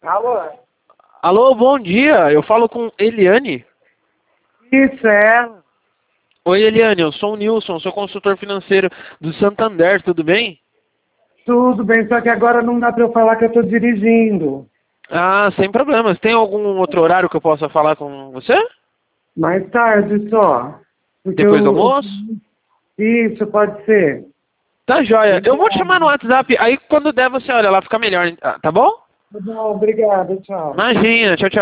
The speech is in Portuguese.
Alô? Alô, bom dia. Eu falo com Eliane. Isso é? Oi, Eliane. Eu sou o Nilson, sou consultor financeiro do Santander. Tudo bem? Tudo bem, só que agora não dá para eu falar que eu estou dirigindo. Ah, sem problemas. Tem algum outro horário que eu possa falar com você? Mais tarde só. Porque Depois do almoço? Isso, pode ser. Tá joia. Eu vou te chamar no Obrigada. WhatsApp. Aí quando der você olha lá, fica melhor. Tá bom? Tá bom, obrigada, tchau. Imagina. Tchau, tchau.